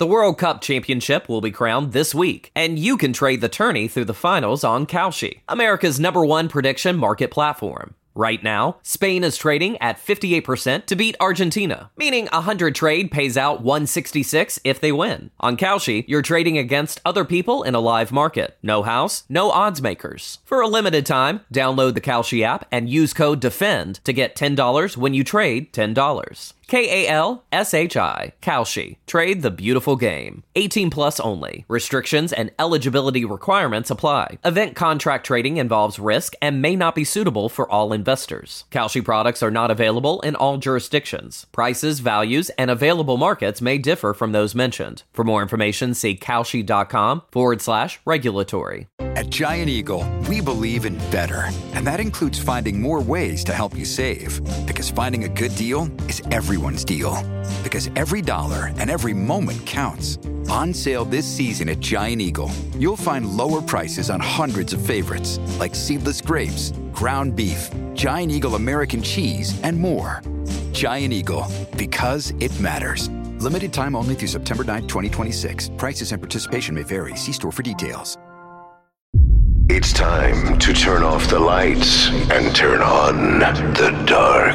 The World Cup Championship will be crowned this week, and you can trade the tourney through the finals on Kalshi, America's #1 prediction market platform. Right now, Spain is trading at 58% to beat Argentina, meaning a 100 trade pays out 166 if they win. On Kalshi, you're trading against other people in a live market. No house, no odds makers. For a limited time, download the Kalshi app and use code DEFEND to get $10 when you trade $10. Kalshi. Kalshi. Trade the beautiful game. 18 plus only. Restrictions and eligibility requirements apply. Event contract trading involves risk and may not be suitable for all investors. Kalshi products are not available in all jurisdictions. Prices, values, and available markets may differ from those mentioned. For more information, see kalshi.com/regulatory. At Giant Eagle, we believe in better, and that includes finding more ways to help you save. Because finding a good deal is everyone's deal. Because every dollar and every moment counts. On sale this season at Giant Eagle, you'll find lower prices on hundreds of favorites, like seedless grapes, ground beef, Giant Eagle American cheese, and more. Giant Eagle, because it matters. Limited time only through September 9, 2026. Prices and participation may vary. See store for details. It's time to turn off the lights and turn on the dark.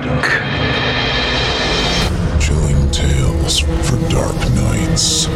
Chilling tales for dark nights.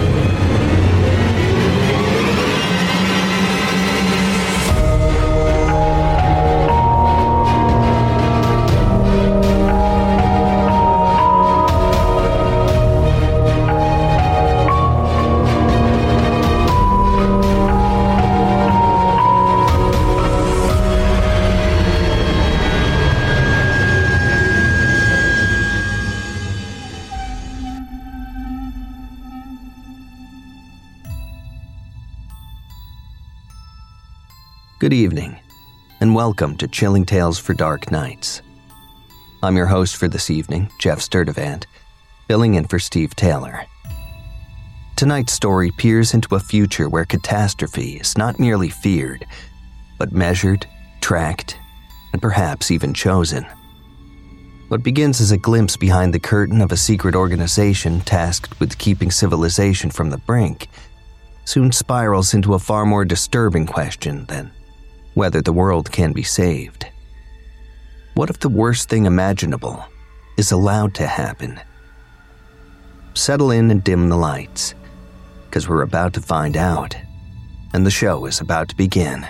Good evening, and welcome to Chilling Tales for Dark Nights. I'm your host for this evening, Jeff Sturdivant, filling in for Steve Taylor. Tonight's story peers into a future where catastrophe is not merely feared, but measured, tracked, and perhaps even chosen. What begins as a glimpse behind the curtain of a secret organization tasked with keeping civilization from the brink soon spirals into a far more disturbing question than whether the world can be saved. What if the worst thing imaginable is allowed to happen? Settle in and dim the lights, because we're about to find out, and the show is about to begin.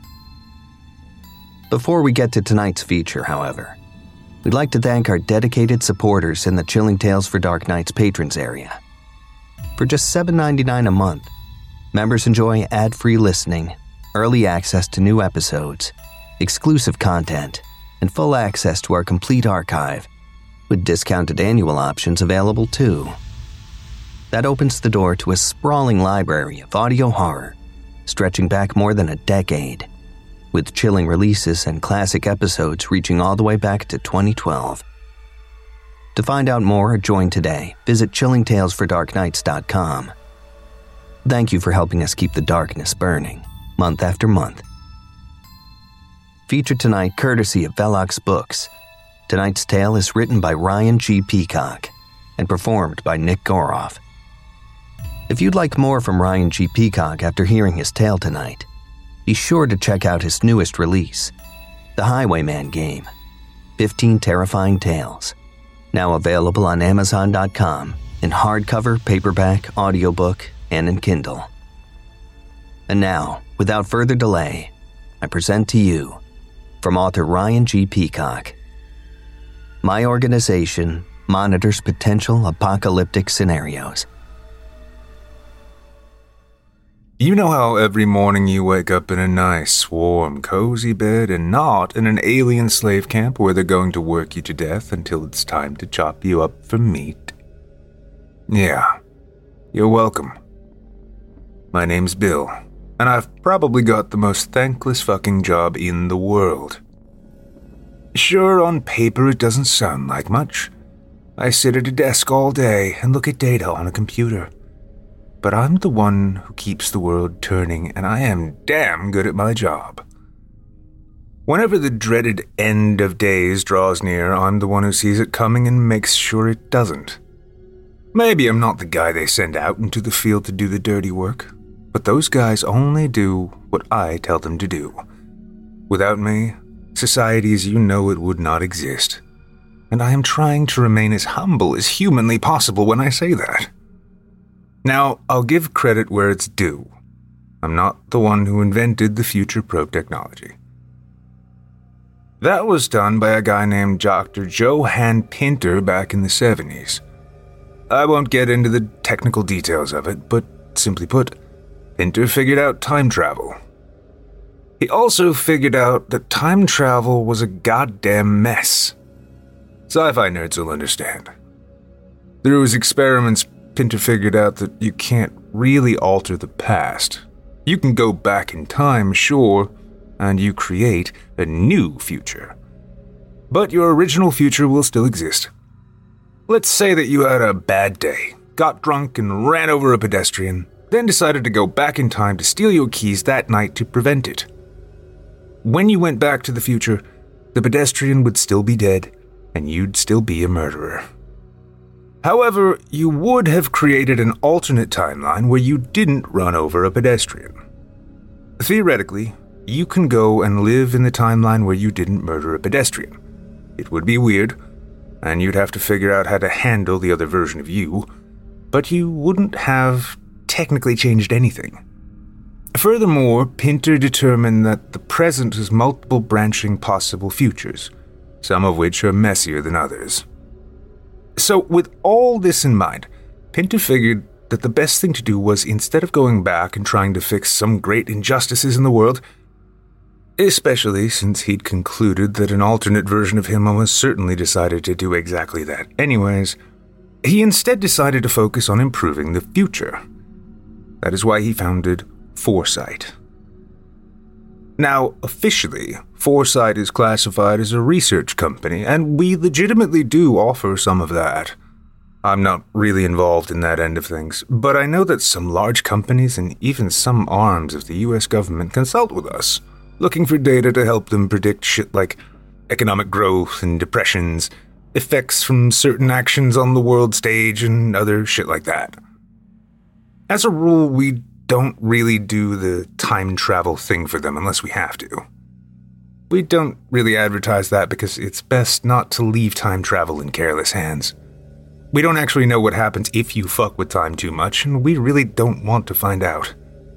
Before we get to tonight's feature, however, we'd like to thank our dedicated supporters in the Chilling Tales for Dark Nights patrons area. For just $7.99 a month, members enjoy ad-free listening, early access to new episodes, exclusive content, and full access to our complete archive, with discounted annual options available too. That opens the door to a sprawling library of audio horror, stretching back more than a decade, with chilling releases and classic episodes reaching all the way back to 2012. To find out more or join today, visit chillingtalesfordarknights.com. Thank you for helping us keep the darkness burning, month after month. Featured tonight courtesy of Velox Books. Tonight's tale is written by Ryan G. Peacock and performed by Nick Goroff. If you'd like more from Ryan G. Peacock after hearing his tale tonight, be sure to check out his newest release, The Highwayman Game, 15 Terrifying Tales, now available on Amazon.com in hardcover, paperback, audiobook, and in Kindle. And now, without further delay, I present to you, from author Ryan G. Peacock, My Organization Monitors Potential Apocalyptic Scenarios. You know how every morning you wake up in a nice, warm, cozy bed and not in an alien slave camp where they're going to work you to death until it's time to chop you up for meat? Yeah, you're welcome. My name's Bill, and I've probably got the most thankless fucking job in the world. Sure, on paper it doesn't sound like much. I sit at a desk all day and look at data on a computer. But I'm the one who keeps the world turning, and I am damn good at my job. Whenever the dreaded end of days draws near, I'm the one who sees it coming and makes sure it doesn't. Maybe I'm not the guy they send out into the field to do the dirty work, but those guys only do what I tell them to do. Without me, society as you know it would not exist. And I am trying to remain as humble as humanly possible when I say that. Now, I'll give credit where it's due. I'm not the one who invented the future probe technology. That was done by a guy named Dr. Johann Pinter back in the 70s. I won't get into the technical details of it, but simply put, Pinter figured out time travel. He also figured out that time travel was a goddamn mess. Sci-fi nerds will understand. Through his experiments, Pinter figured out that you can't really alter the past. You can go back in time, sure, and you create a new future. But your original future will still exist. Let's say that you had a bad day, got drunk and ran over a pedestrian, then decided to go back in time to steal your keys that night to prevent it. When you went back to the future, the pedestrian would still be dead, and you'd still be a murderer. However, you would have created an alternate timeline where you didn't run over a pedestrian. Theoretically, you can go and live in the timeline where you didn't murder a pedestrian. It would be weird, and you'd have to figure out how to handle the other version of you, but you wouldn't have technically changed anything. Furthermore, Pinter determined that the present has multiple branching possible futures, some of which are messier than others. So, with all this in mind, Pinter figured that the best thing to do was, instead of going back and trying to fix some great injustices in the world, especially since he'd concluded that an alternate version of him almost certainly decided to do exactly that anyways, he instead decided to focus on improving the future. That is why he founded Foresight. Now, officially, Foresight is classified as a research company, and we legitimately do offer some of that. I'm not really involved in that end of things, but I know that some large companies and even some arms of the US government consult with us, looking for data to help them predict shit like economic growth and depressions, effects from certain actions on the world stage, and other shit like that. As a rule, we don't really do the time travel thing for them unless we have to. We don't really advertise that because it's best not to leave time travel in careless hands. We don't actually know what happens if you fuck with time too much, and we really don't want to find out.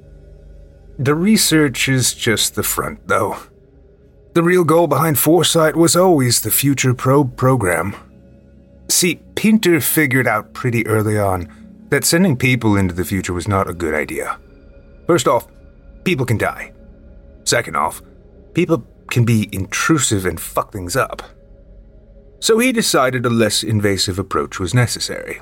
The research is just the front, though. The real goal behind Foresight was always the Future Probe program. See, Pinter figured out pretty early on that sending people into the future was not a good idea. First off, people can die. Second off, people can be intrusive and fuck things up. So he decided a less invasive approach was necessary.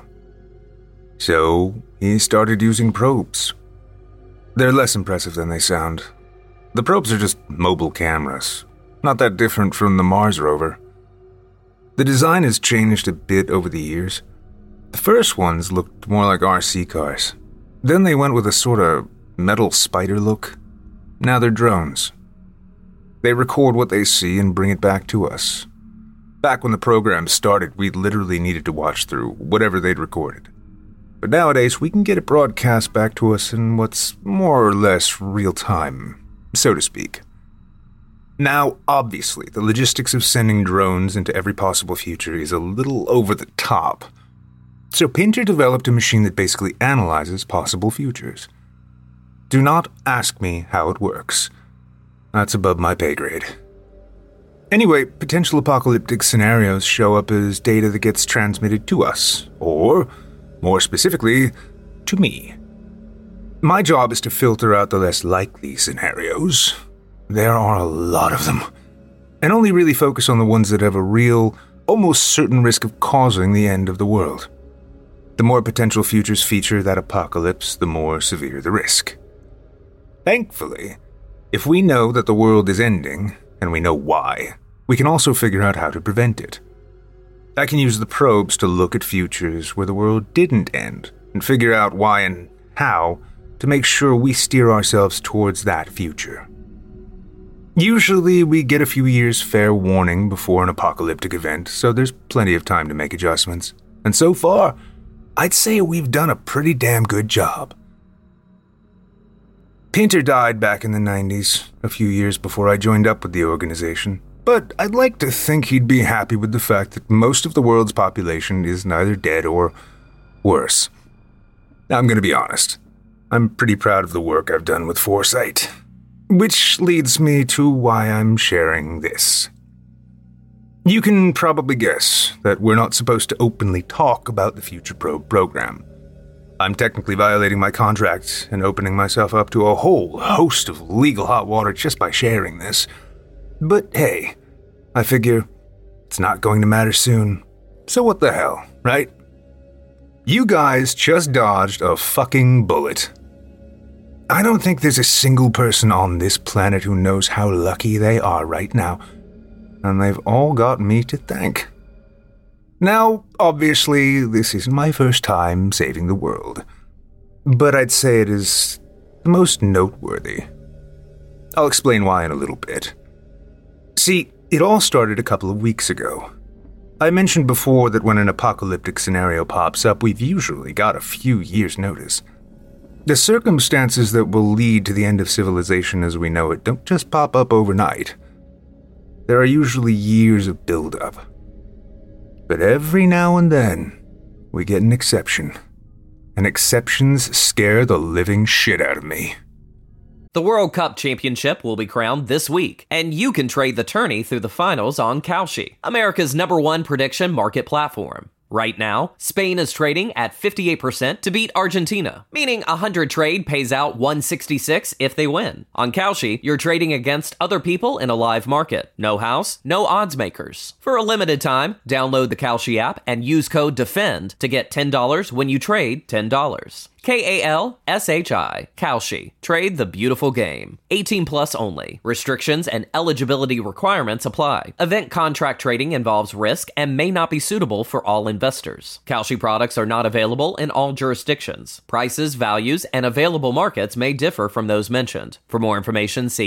So he started using probes. They're less impressive than they sound. The probes are just mobile cameras, not that different from the Mars rover. The design has changed a bit over the years. The first ones looked more like RC cars. Then they went with a sort of metal spider look. Now they're drones. They record what they see and bring it back to us. Back when the program started, we literally needed to watch through whatever they'd recorded. But nowadays, we can get it broadcast back to us in what's more or less real time, so to speak. Now, obviously, the logistics of sending drones into every possible future is a little over the top. So Pinter developed a machine that basically analyzes possible futures. Do not ask me how it works. That's above my pay grade. Anyway, potential apocalyptic scenarios show up as data that gets transmitted to us, or, more specifically, to me. My job is to filter out the less likely scenarios. There are a lot of them, and only really focus on the ones that have a real, almost certain risk of causing the end of the world. The more potential futures feature that apocalypse, the more severe the risk. Thankfully, if we know that the world is ending, and we know why, we can also figure out how to prevent it. I can use the probes to look at futures where the world didn't end, and figure out why and how to make sure we steer ourselves towards that future. Usually, we get a few years fair warning before an apocalyptic event, so there's plenty of time to make adjustments. And so far, I'd say we've done a pretty damn good job. Pinter died back in the 90s, a few years before I joined up with the organization, but I'd like to think he'd be happy with the fact that most of the world's population is neither dead or worse. Now, I'm going to be honest. I'm pretty proud of the work I've done with Foresight, which leads me to why I'm sharing this. You can probably guess that we're not supposed to openly talk about the Future Probe program. I'm technically violating my contract and opening myself up to a whole host of legal hot water just by sharing this. But hey, I figure it's not going to matter soon, so what the hell, right? You guys just dodged a fucking bullet. I don't think there's a single person on this planet who knows how lucky they are right now, and they've all got me to thank. Now, obviously, this isn't my first time saving the world, but I'd say it is the most noteworthy. I'll explain why in a little bit. See, it all started a couple of weeks ago. I mentioned before that when an apocalyptic scenario pops up, we've usually got a few years' notice. The circumstances that will lead to the end of civilization as we know it don't just pop up overnight. There are usually years of build-up. But every now and then, we get an exception. And exceptions scare the living shit out of me. The World Cup Championship will be crowned this week, and you can trade the tourney through the finals on Kalshi, America's #1 prediction market platform. Right now, Spain is trading at 58% to beat Argentina, meaning 100 trade pays out 166 if they win. On Kalshi, you're trading against other people in a live market. No house, no odds makers. For a limited time, download the Kalshi app and use code DEFEND to get $10 when you trade $10. Kalshi, Kalshi. Trade the beautiful game. 18 plus only. Restrictions and eligibility requirements apply. Event contract trading involves risk and may not be suitable for all investors. Kalshi products are not available in all jurisdictions. Prices, values, and available markets may differ from those mentioned. For more information, see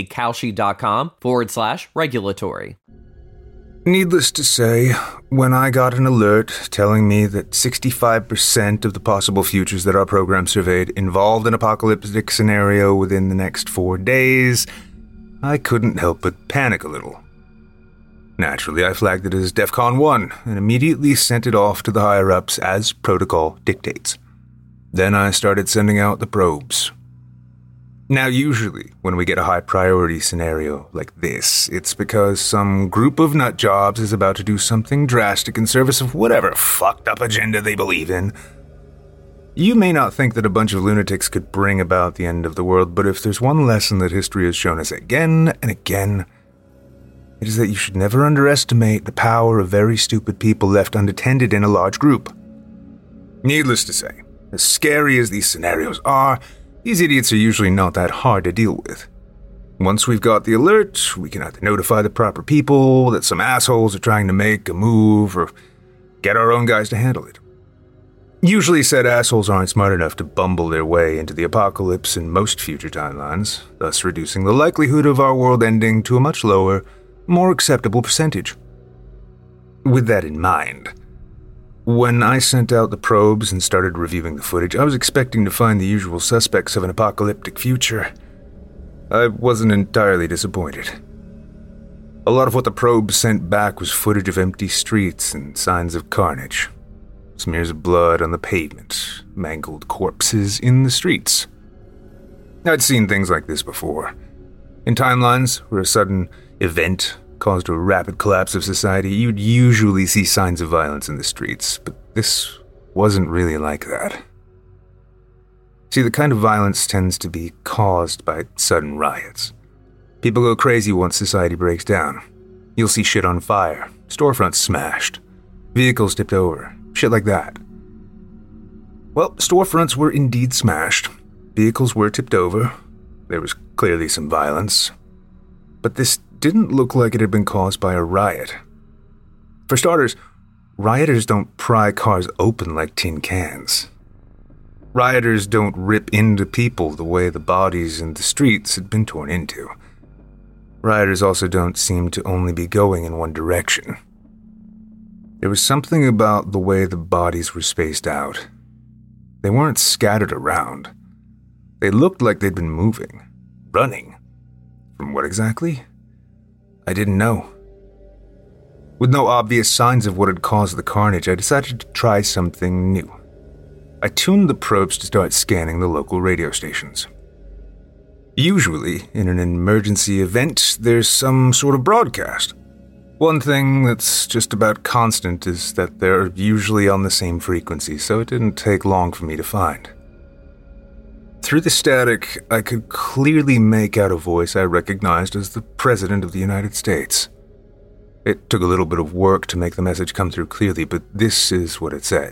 kalshi.com/regulatory. Needless to say, when I got an alert telling me that 65% of the possible futures that our program surveyed involved an apocalyptic scenario within the next 4 days, I couldn't help but panic a little. Naturally, I flagged it as DEFCON 1 and immediately sent it off to the higher-ups as protocol dictates. Then I started sending out the probes. Now, usually, when we get a high-priority scenario like this, it's because some group of nutjobs is about to do something drastic in service of whatever fucked-up agenda they believe in. You may not think that a bunch of lunatics could bring about the end of the world, but if there's one lesson that history has shown us again and again, it is that you should never underestimate the power of very stupid people left unattended in a large group. Needless to say, as scary as these scenarios are, these idiots are usually not that hard to deal with. Once we've got the alert, we can either notify the proper people that some assholes are trying to make a move or get our own guys to handle it. Usually said assholes aren't smart enough to bumble their way into the apocalypse in most future timelines, thus reducing the likelihood of our world ending to a much lower, more acceptable percentage. With that in mind, when I sent out the probes and started reviewing the footage, I was expecting to find the usual suspects of an apocalyptic future. I wasn't entirely disappointed. A lot of what the probes sent back was footage of empty streets and signs of carnage. Smears of blood on the pavement, mangled corpses in the streets. I'd seen things like this before. In timelines where a sudden event caused a rapid collapse of society, you'd usually see signs of violence in the streets, but this wasn't really like that. See, the kind of violence tends to be caused by sudden riots. People go crazy once society breaks down. You'll see shit on fire, storefronts smashed, vehicles tipped over, shit like that. Well, storefronts were indeed smashed, vehicles were tipped over, there was clearly some violence, but this didn't look like it had been caused by a riot. For starters, rioters don't pry cars open like tin cans. Rioters don't rip into people the way the bodies in the streets had been torn into. Rioters also don't seem to only be going in one direction. There was something about the way the bodies were spaced out, They weren't scattered around. They looked like they'd been moving, running. From what exactly? I didn't know. With no obvious signs of what had caused the carnage, I decided to try something new. I tuned the probes to start scanning the local radio stations. Usually, in an emergency event, there's some sort of broadcast. One thing that's just about constant is that they're usually on the same frequency, so it didn't take long for me to find. Through the static, I could clearly make out a voice I recognized as the President of the United States. It took a little bit of work to make the message come through clearly, but this is what it said.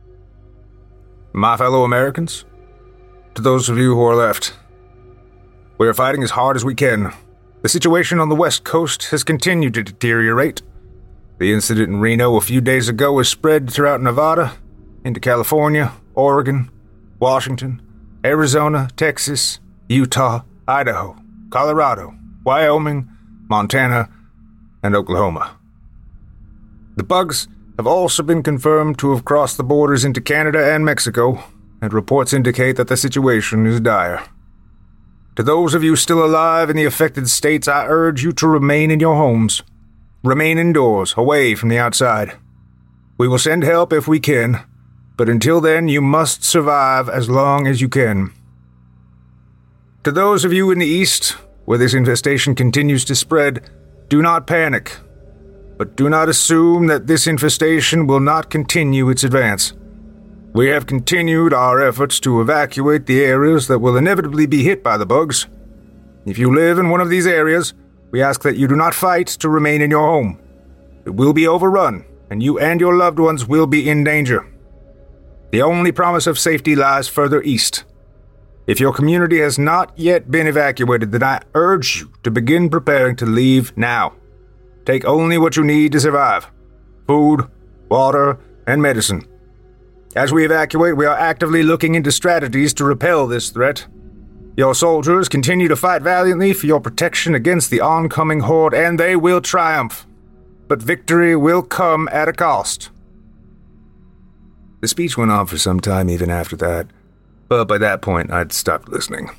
My fellow Americans, to those of you who are left, we are fighting as hard as we can. The situation on the West Coast has continued to deteriorate. The incident in Reno a few days ago was spread throughout Nevada, into California, Oregon, Washington, Arizona, Texas, Utah, Idaho, Colorado, Wyoming, Montana, and Oklahoma. The bugs have also been confirmed to have crossed the borders into Canada and Mexico, and reports indicate that the situation is dire. To those of you still alive in the affected states, I urge you to remain in your homes. Remain indoors, away from the outside. We will send help if we can, but until then, you must survive as long as you can. To those of you in the east, where this infestation continues to spread, do not panic, but do not assume that this infestation will not continue its advance. We have continued our efforts to evacuate the areas that will inevitably be hit by the bugs. If you live in one of these areas, we ask that you do not fight to remain in your home. It will be overrun, and you and your loved ones will be in danger. The only promise of safety lies further east. If your community has not yet been evacuated, then I urge you to begin preparing to leave now. Take only what you need to survive: food, water, and medicine. As we evacuate, we are actively looking into strategies to repel this threat. Your soldiers continue to fight valiantly for your protection against the oncoming horde, and they will triumph. But victory will come at a cost. The speech went on for some time even after that, but by that point I'd stopped listening.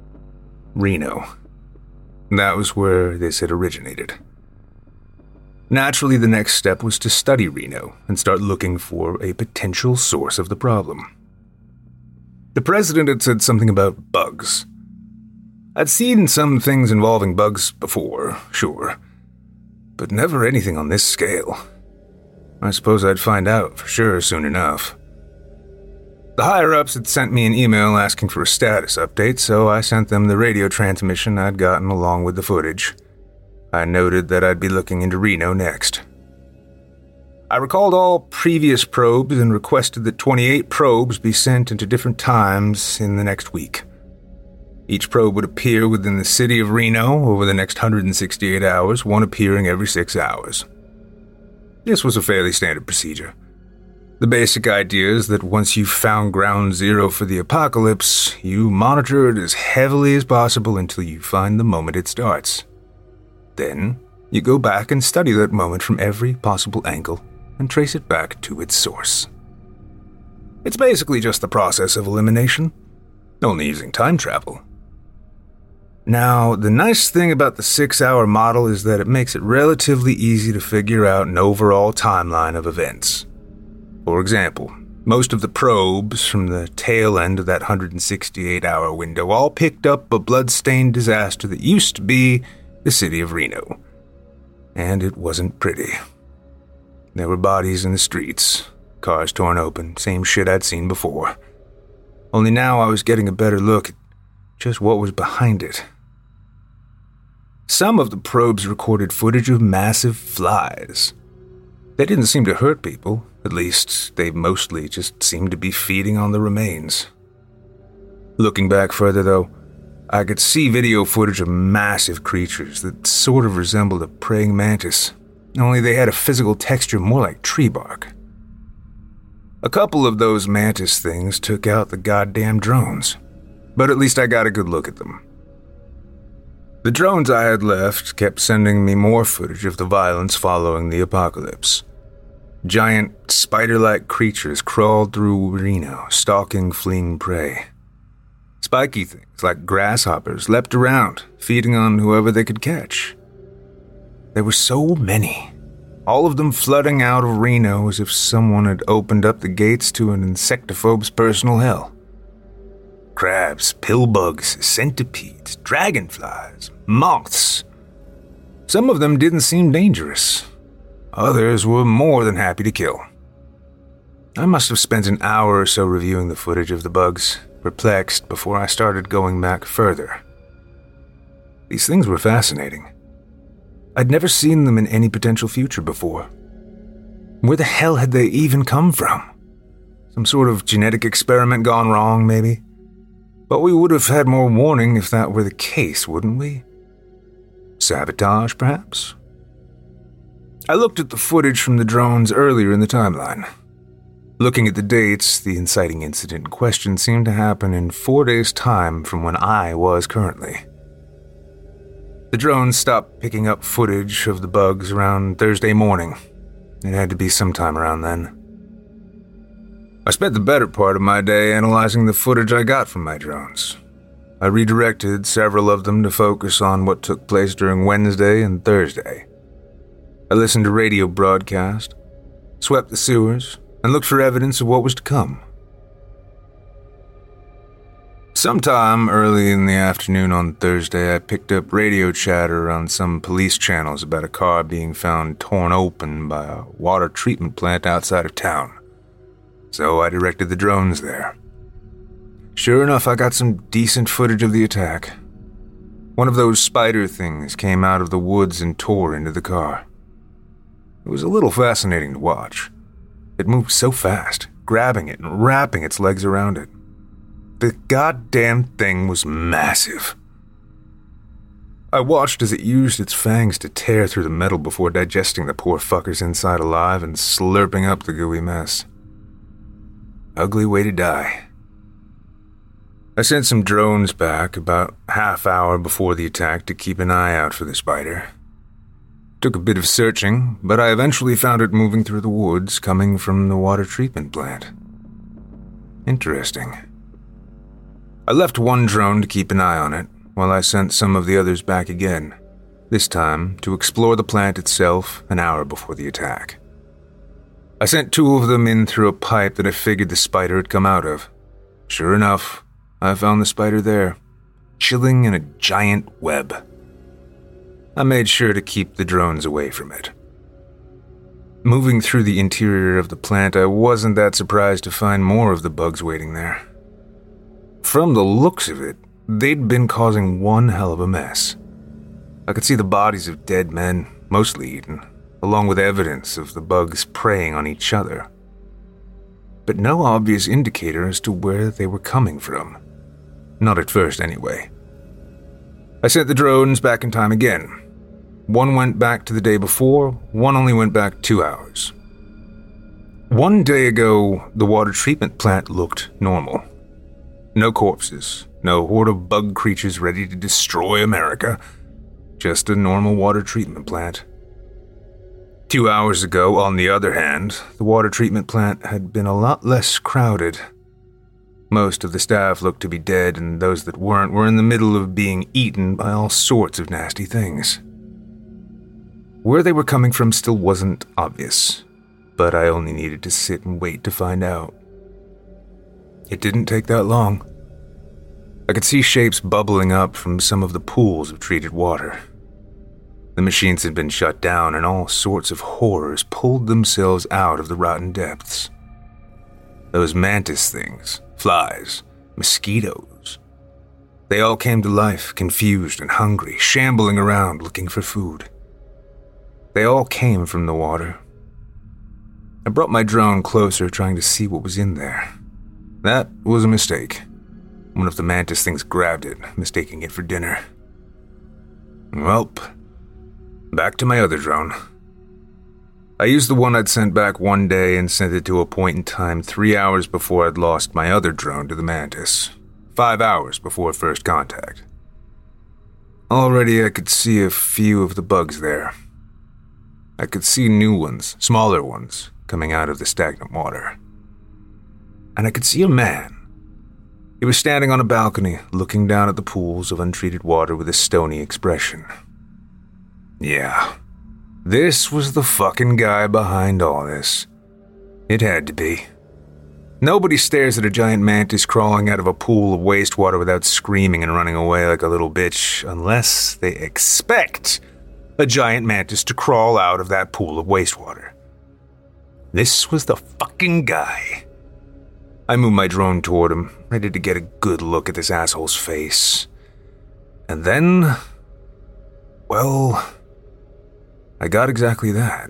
Reno. That was where this had originated. Naturally, the next step was to study Reno and start looking for a potential source of the problem. The president had said something about bugs. I'd seen some things involving bugs before, sure, but never anything on this scale. I suppose I'd find out for sure soon enough. The higher-ups had sent me an email asking for a status update, so I sent them the radio transmission I'd gotten along with the footage. I noted that I'd be looking into Reno next. I recalled all previous probes and requested that 28 probes be sent into different times in the next week. Each probe would appear within the city of Reno over the next 168 hours, one appearing every 6 hours. This was a fairly standard procedure. The basic idea is that once you've found ground zero for the apocalypse, you monitor it as heavily as possible until you find the moment it starts. Then, you go back and study that moment from every possible angle and trace it back to its source. It's basically just the process of elimination, only using time travel. Now, the nice thing about the 6-hour model is that it makes it relatively easy to figure out an overall timeline of events. For example, most of the probes from the tail end of that 168-hour window all picked up a blood-stained disaster that used to be the city of Reno. And it wasn't pretty. There were bodies in the streets, cars torn open, same shit I'd seen before. Only now I was getting a better look at just what was behind it. Some of the probes recorded footage of massive flies. They didn't seem to hurt people, at least they mostly just seemed to be feeding on the remains. Looking back further though, I could see video footage of massive creatures that sort of resembled a praying mantis, only they had a physical texture more like tree bark. A couple of those mantis things took out the goddamn drones, but at least I got a good look at them. The drones I had left kept sending me more footage of the violence following the apocalypse. Giant, spider-like creatures crawled through Reno, stalking fleeing prey. Spiky things like grasshoppers leapt around, feeding on whoever they could catch. There were so many, all of them flooding out of Reno as if someone had opened up the gates to an insectophobe's personal hell. Crabs, pillbugs, centipedes, dragonflies, moths. Some of them didn't seem dangerous. Others were more than happy to kill. I must have spent an hour or so reviewing the footage of the bugs, perplexed before I started going back further. These things were fascinating. I'd never seen them in any potential future before. Where the hell had they even come from? Some sort of genetic experiment gone wrong, maybe? But we would have had more warning if that were the case, wouldn't we? Sabotage, perhaps? I looked at the footage from the drones earlier in the timeline. Looking at the dates, the inciting incident in question seemed to happen in 4 days' time from when I was currently. The drones stopped picking up footage of the bugs around Thursday morning. It had to be sometime around then. I spent the better part of my day analyzing the footage I got from my drones. I redirected several of them to focus on what took place during Wednesday and Thursday. I listened to radio broadcast, swept the sewers, and looked for evidence of what was to come. Sometime early in the afternoon on Thursday, I picked up radio chatter on some police channels about a car being found torn open by a water treatment plant outside of town. So I directed the drones there. Sure enough, I got some decent footage of the attack. One of those spider things came out of the woods and tore into the car. It was a little fascinating to watch. It moved so fast, grabbing it and wrapping its legs around it. The goddamn thing was massive. I watched as it used its fangs to tear through the metal before digesting the poor fuckers inside alive and slurping up the gooey mess. Ugly way to die. I sent some drones back about half hour before the attack to keep an eye out for the spider. Took a bit of searching, but I eventually found it moving through the woods coming from the water treatment plant. Interesting. I left one drone to keep an eye on it, while I sent some of the others back again, this time to explore the plant itself an hour before the attack. I sent 2 of them in through a pipe that I figured the spider had come out of. Sure enough, I found the spider there, chilling in a giant web. I made sure to keep the drones away from it. Moving through the interior of the plant, I wasn't that surprised to find more of the bugs waiting there. From the looks of it, they'd been causing one hell of a mess. I could see the bodies of dead men, mostly eaten, along with evidence of the bugs preying on each other. But no obvious indicator as to where they were coming from. Not at first, anyway. I sent the drones back in time again. One went back to the day before, one only went back 2 hours. 1 day ago, the water treatment plant looked normal. No corpses, no horde of bug creatures ready to destroy America. Just a normal water treatment plant. 2 hours ago, on the other hand, the water treatment plant had been a lot less crowded. Most of the staff looked to be dead, and those that weren't were in the middle of being eaten by all sorts of nasty things. Where they were coming from still wasn't obvious, but I only needed to sit and wait to find out. It didn't take that long. I could see shapes bubbling up from some of the pools of treated water. The machines had been shut down and all sorts of horrors pulled themselves out of the rotten depths. Those mantis things, flies, mosquitoes. They all came to life, confused and hungry, shambling around looking for food. They all came from the water. I brought my drone closer, trying to see what was in there. That was a mistake. One of the mantis things grabbed it, mistaking it for dinner. Welp, back to my other drone. I used the one I'd sent back one day and sent it to a point in time 3 hours before I'd lost my other drone to the mantis. 5 hours before first contact. Already I could see a few of the bugs there. I could see new ones, smaller ones, coming out of the stagnant water. And I could see a man. He was standing on a balcony, looking down at the pools of untreated water with a stony expression. Yeah, this was the fucking guy behind all this. It had to be. Nobody stares at a giant mantis crawling out of a pool of wastewater without screaming and running away like a little bitch, unless they expect a giant mantis to crawl out of that pool of wastewater. This was the fucking guy. I moved my drone toward him, ready to get a good look at this asshole's face. And then, well, I got exactly that.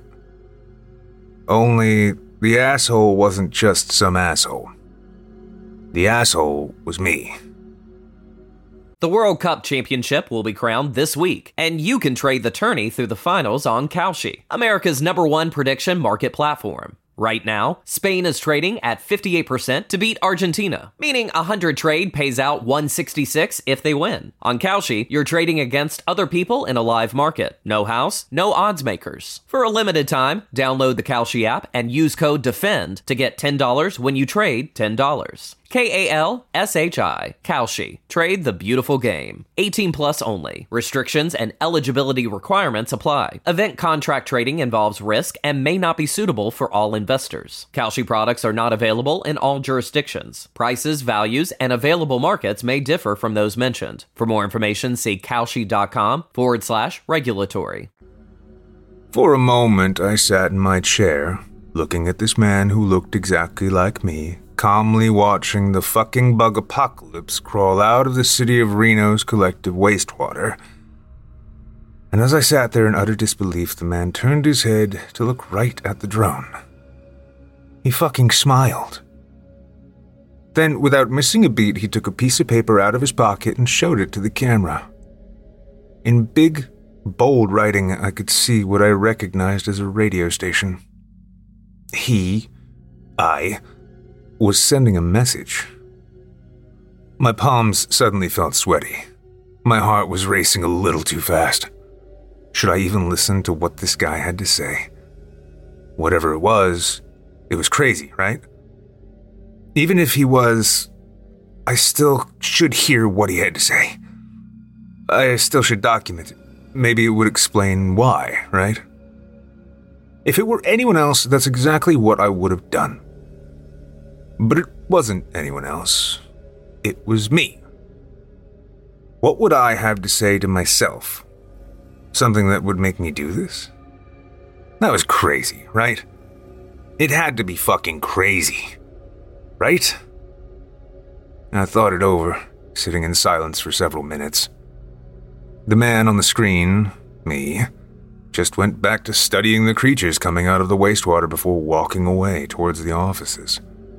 Only the asshole wasn't just some asshole. The asshole was me. The World Cup Championship will be crowned this week, and you can trade the tourney through the finals on Kalshi, America's #1 prediction market platform. Right now, Spain is trading at 58% to beat Argentina, meaning 100 trade pays out 166 if they win. On Kalshi, you're trading against other people in a live market. No house, no odds makers. For a limited time, download the Kalshi app and use code DEFEND to get $10 when you trade $10. Kalshi, Kalshi. Trade the beautiful game. 18 plus only. Restrictions and eligibility requirements apply. Event contract trading involves risk and may not be suitable for all investors. Kalshi products are not available in all jurisdictions. Prices, values, and available markets may differ from those mentioned. For more information, see kalshi.com/regulatory. For a moment, I sat in my chair, looking at this man who looked exactly like me, calmly watching the fucking bug apocalypse crawl out of the city of Reno's collective wastewater. And as I sat there in utter disbelief, the man turned his head to look right at the drone. He fucking smiled. Then, without missing a beat, he took a piece of paper out of his pocket and showed it to the camera. In big, bold writing, I could see what I recognized as a radio station. I was sending a message. My palms suddenly felt sweaty. My heart was racing a little too fast. Should I even listen to what this guy had to say? Whatever it was crazy, right? Even if he was, I still should hear what he had to say. I still should document it. Maybe it would explain why, right? If it were anyone else, that's exactly what I would have done. But it wasn't anyone else. It was me. What would I have to say to myself? Something that would make me do this? That was crazy, right? It had to be fucking crazy, right? I thought it over, sitting in silence for several minutes. The man on the screen, me, just went back to studying the creatures coming out of the wastewater before walking away towards the offices.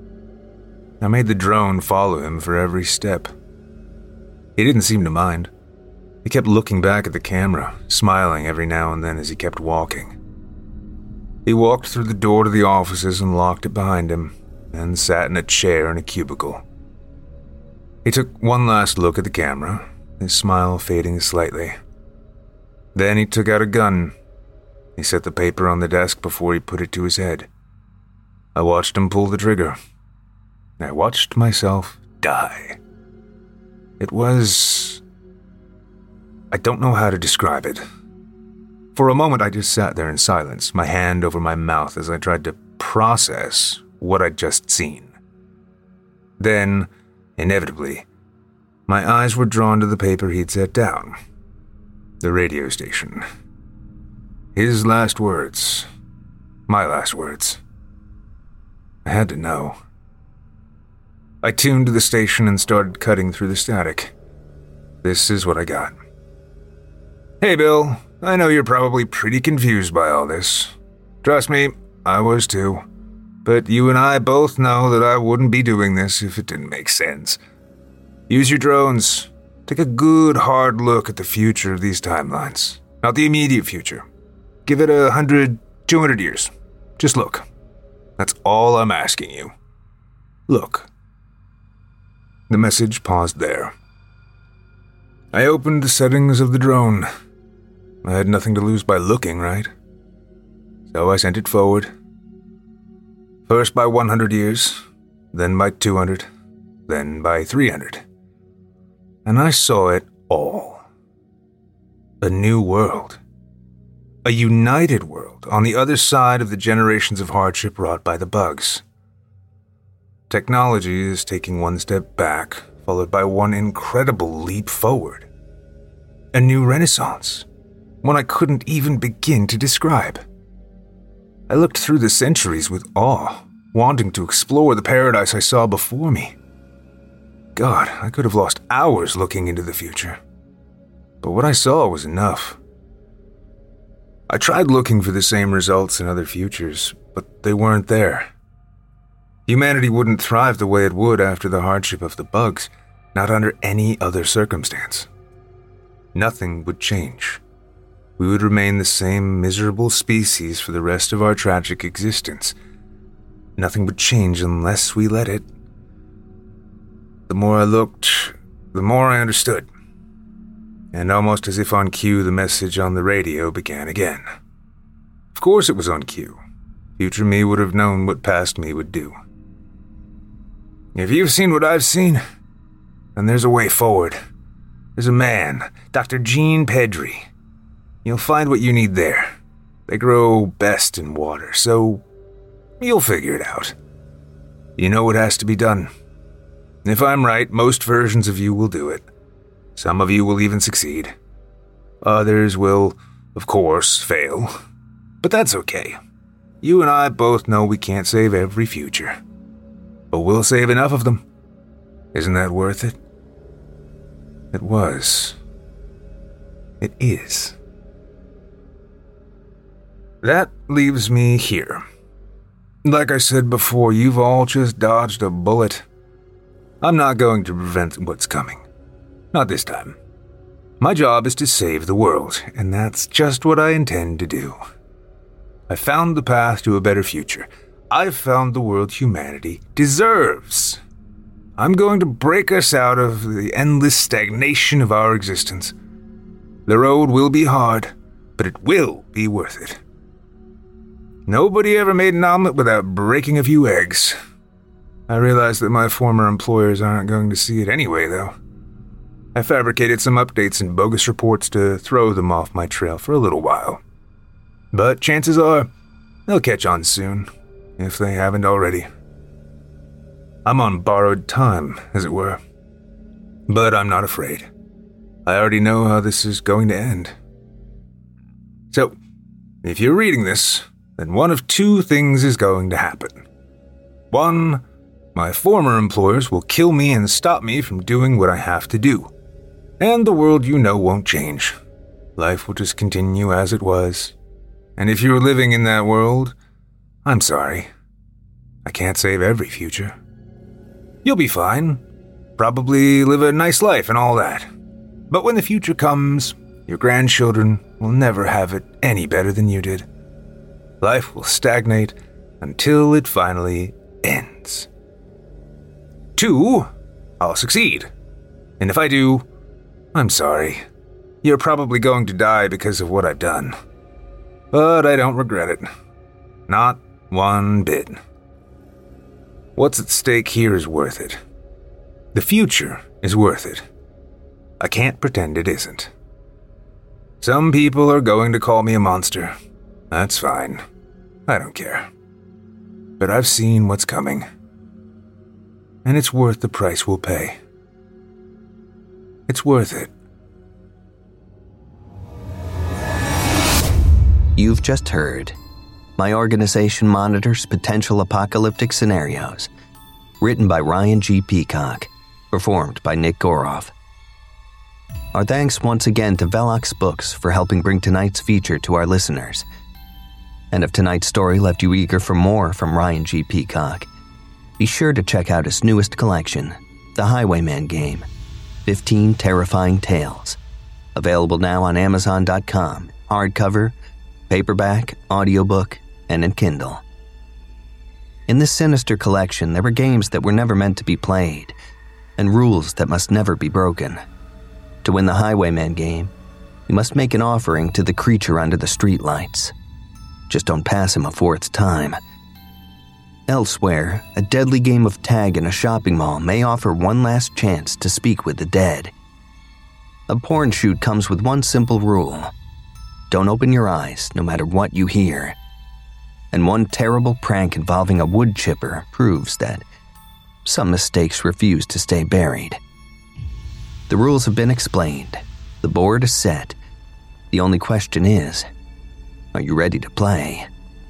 I made the drone follow him for every step. He didn't seem to mind. He kept looking back at the camera, smiling every now and then as he kept walking. He walked through the door to the offices and locked it behind him, and sat in a chair in a cubicle. He took one last look at the camera, his smile fading slightly. Then he took out a gun. He set the paper on the desk before he put it to his head. I watched him pull the trigger. I watched myself die. It was... I don't know how to describe it. For a moment, I just sat there in silence, my hand over my mouth as I tried to process what I'd just seen. Then, inevitably, my eyes were drawn to the paper he'd set down. The radio station. His last words. My last words. I had to know. I tuned to the station and started cutting through the static. This is what I got. Hey, Bill. I know you're probably pretty confused by all this. Trust me, I was too. But you and I both know that I wouldn't be doing this if it didn't make sense. Use your drones. Take a good hard look at the future of these timelines. Not the immediate future. Give it 100, 200 years. Just look. That's all I'm asking you. Look. The message paused there. I opened the settings of the drone. I had nothing to lose by looking, right? So I sent it forward. First by 100 years, then by 200, then by 300. And I saw it all. A new world. A united world on the other side of the generations of hardship wrought by the bugs. Technology is taking one step back, followed by one incredible leap forward. A new renaissance, one I couldn't even begin to describe. I looked through the centuries with awe, wanting to explore the paradise I saw before me. God, I could have lost hours looking into the future. But what I saw was enough. I tried looking for the same results in other futures, but they weren't there. Humanity wouldn't thrive the way it would after the hardship of the bugs, not under any other circumstance. Nothing would change. We would remain the same miserable species for the rest of our tragic existence. Nothing would change unless we let it. The more I looked, the more I understood. And almost as if on cue, the message on the radio began again. Of course it was on cue. Future me would have known what past me would do. If you've seen what I've seen, then there's a way forward. There's a man, Dr. Gene Pedri. You'll find what you need there. They grow best in water, so you'll figure it out. You know what has to be done. If I'm right, most versions of you will do it. Some of you will even succeed. Others will, of course, fail. But that's okay. You and I both know we can't save every future. But we'll save enough of them. Isn't that worth it? It was. It is. That leaves me here. Like I said before, you've all just dodged a bullet. I'm not going to prevent what's coming. Not this time. My job is to save the world, and that's just what I intend to do. I found the path to a better future. I've found the world humanity deserves. I'm going to break us out of the endless stagnation of our existence. The road will be hard, but it will be worth it. Nobody ever made an omelet without breaking a few eggs. I realize that my former employers aren't going to see it anyway, though. I fabricated some updates and bogus reports to throw them off my trail for a little while. But chances are, they'll catch on soon, if they haven't already. I'm on borrowed time, as it were. But I'm not afraid. I already know how this is going to end. So, if you're reading this, then one of two things is going to happen. One, my former employers will kill me and stop me from doing what I have to do. And the world you know won't change. Life will just continue as it was. And if you're living in that world, I'm sorry. I can't save every future. You'll be fine. Probably live a nice life and all that. But when the future comes, your grandchildren will never have it any better than you did. Life will stagnate until it finally ends. 2, I'll succeed. And if I do, I'm sorry. You're probably going to die because of what I've done. But I don't regret it. Not one bit. What's at stake here is worth it. The future is worth it. I can't pretend it isn't. Some people are going to call me a monster. That's fine. I don't care. But I've seen what's coming. And it's worth the price we'll pay. It's worth it. You've just heard My Organization Monitors Potential Apocalyptic Scenarios, written by Ryan G. Peacock, performed by Nick Goroff. Our thanks once again to Velox Books for helping bring tonight's feature to our listeners. And if tonight's story left you eager for more from Ryan G. Peacock, be sure to check out his newest collection, The Highwayman Game, 15 Terrifying Tales, available now on Amazon.com, hardcover, paperback, audiobook, and in Kindle. In this sinister collection, there were games that were never meant to be played, and rules that must never be broken. To win the Highwayman Game, you must make an offering to the creature under the streetlights. Just don't pass him before it's time. Elsewhere, a deadly game of tag in a shopping mall may offer one last chance to speak with the dead. A porn shoot comes with one simple rule: don't open your eyes no matter what you hear. And one terrible prank involving a wood chipper proves that some mistakes refuse to stay buried. The rules have been explained. The board is set. The only question is, are you ready to play?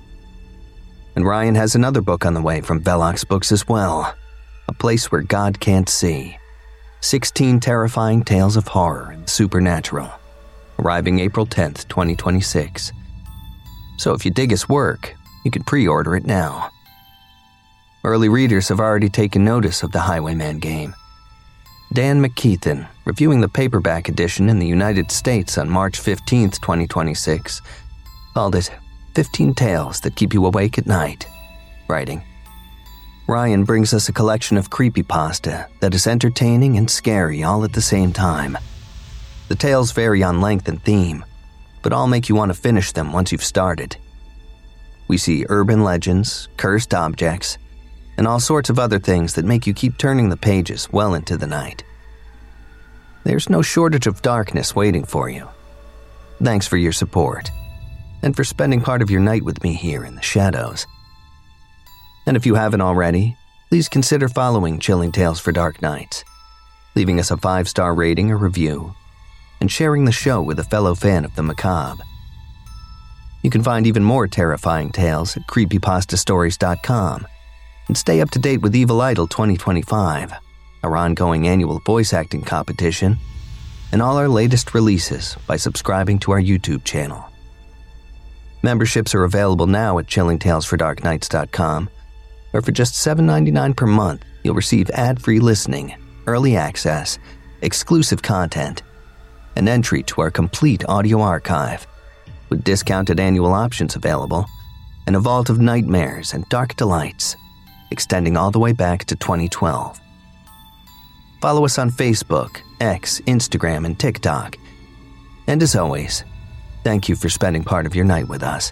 And Ryan has another book on the way from Velox Books as well. A Place Where God Can't See. 16 terrifying tales of horror and supernatural. Arriving April 10th, 2026. So if you dig his work, you can pre-order it now. Early readers have already taken notice of the Highwayman game. Dan McKeithen, reviewing the paperback edition in the United States on March 15th, 2026, called it 15 Tales That Keep You Awake at Night, writing, Ryan brings us a collection of creepypasta that is entertaining and scary all at the same time. The tales vary on length and theme, but all make you want to finish them once you've started. We see urban legends, cursed objects, and all sorts of other things that make you keep turning the pages well into the night. There's no shortage of darkness waiting for you. Thanks for your support, and for spending part of your night with me here in the shadows. And if you haven't already, please consider following Chilling Tales for Dark Nights, leaving us a 5-star rating or review, and sharing the show with a fellow fan of the macabre. You can find even more terrifying tales at creepypastastories.com, and stay up to date with Evil Idol 2025, our ongoing annual voice acting competition, and all our latest releases by subscribing to our YouTube channel. Memberships are available now at chillingtalesfordarknights.com, where for just $7.99 per month, you'll receive ad-free listening, early access, exclusive content, and entry to our complete audio archive, with discounted annual options available, and a vault of nightmares and dark delights, extending all the way back to 2012. Follow us on Facebook, X, Instagram, and TikTok. And as always, thank you for spending part of your night with us.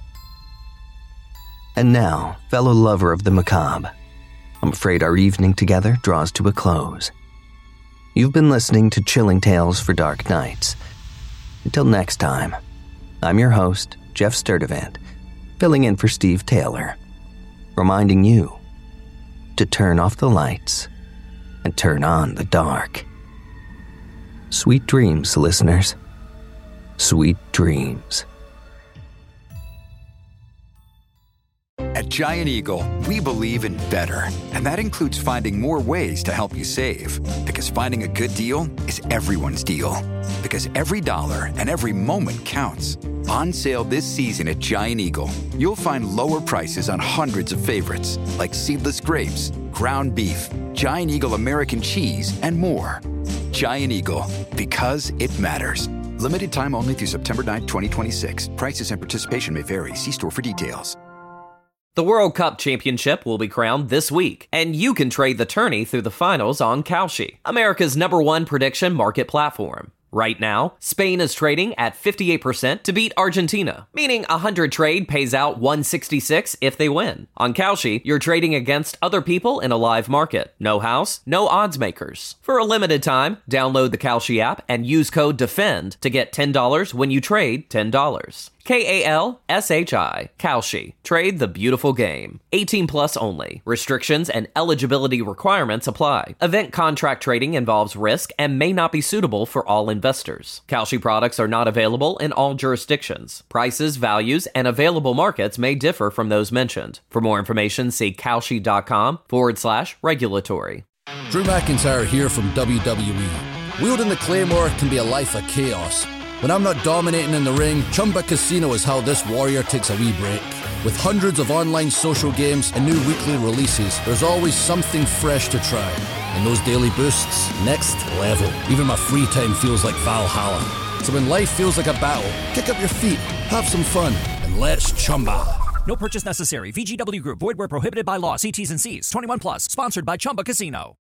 And now, fellow lover of the macabre, I'm afraid our evening together draws to a close. You've been listening to Chilling Tales for Dark Nights. Until next time, I'm your host, Jeff Sturdivant, filling in for Steve Taylor, reminding you to turn off the lights and turn on the dark. Sweet dreams, listeners. Sweet dreams. At Giant Eagle, we believe in better, and that includes finding more ways to help you save. Because finding a good deal is everyone's deal. Because every dollar and every moment counts. On sale this season at Giant Eagle, you'll find lower prices on hundreds of favorites, like seedless grapes, ground beef, Giant Eagle American cheese, and more. Giant Eagle, because it matters. Limited time only through September 9th, 2026. Prices and participation may vary. See store for details. The World Cup Championship will be crowned this week, and you can trade the tourney through the finals on Kalshi, America's #1 prediction market platform. Right now, Spain is trading at 58% to beat Argentina, meaning 100 trade pays out 166 if they win. On Kalshi, you're trading against other people in a live market. No house, no odds makers. For a limited time, download the Kalshi app and use code DEFEND to get $10 when you trade $10. Kalshi, Kalshi. Trade the beautiful game. 18 plus only. Restrictions and eligibility requirements apply. Event contract trading involves risk and may not be suitable for all investors. Kalshi products are not available in all jurisdictions. Prices, values, and available markets may differ from those mentioned. For more information, see kalshi.com/regulatory. Drew McIntyre here from WWE. Wielding the Claymore can be a life of chaos. When I'm not dominating in the ring, Chumba Casino is how this warrior takes a wee break. With hundreds of online social games and new weekly releases, there's always something fresh to try. And those daily boosts, next level. Even my free time feels like Valhalla. So when life feels like a battle, kick up your feet, have some fun, and let's Chumba. No purchase necessary. VGW Group. Void where prohibited by law. See T's and C's. 21 plus. Sponsored by Chumba Casino.